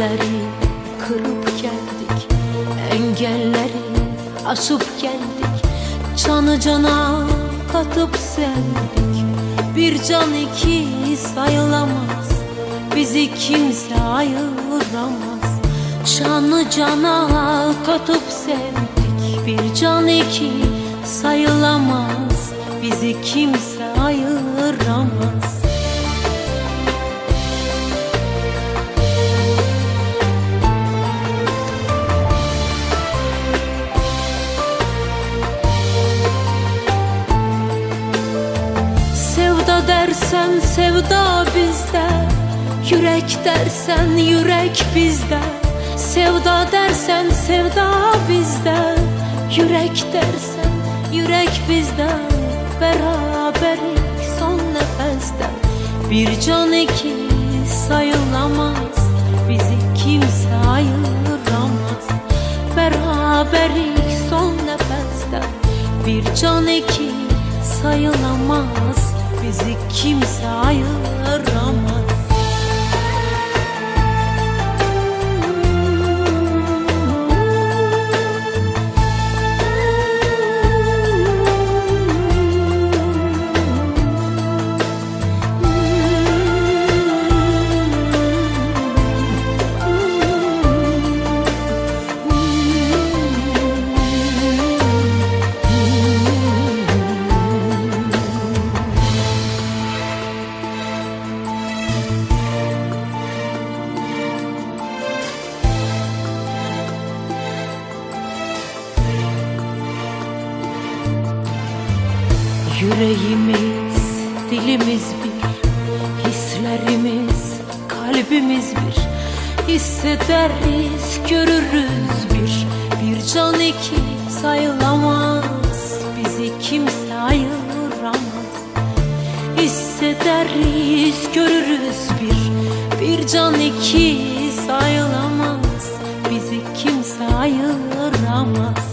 Engelleri kırıp geldik, engelleri aşıp geldik. Canı cana katıp sevdik. Bir can iki sayılamaz, bizi kimse ayıramaz. Canı cana katıp sevdik. Bir can iki sayılamaz, bizi kimse ayıramaz. Sevda dersen sevda bizde, yürek dersen yürek bizde. Sevda dersen sevda bizde, yürek dersen yürek bizde. Beraberlik son nefeste, bir can iki sayılamaz, bizi kimse ayıramaz. Beraberlik son nefeste, bir can iki sayılamaz, bizi kimse ayıramaz. Yüreğimiz, dilimiz bir, hislerimiz, kalbimiz bir. Hissederiz, görürüz bir. Bir can iki sayılamaz, bizi kimse ayıramaz. Hissederiz, görürüz bir can iki sayılamaz, bizi kimse ayıramaz.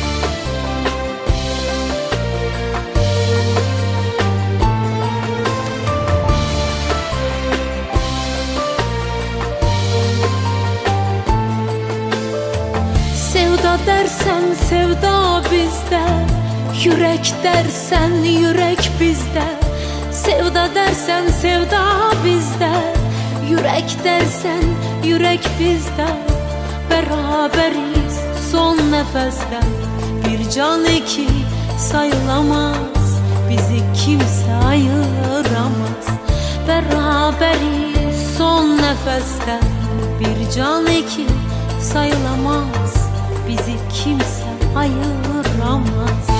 Sevda dersen sevda bizde, yürek dersen yürek bizde. Sevda dersen sevda bizde, yürek dersen yürek bizde. Beraberiz son nefeste, bir can iki sayılamaz, bizi kimse ayıramaz. Beraberiz son nefeste, bir can iki sayılamaz, bizi kimse ayıramaz.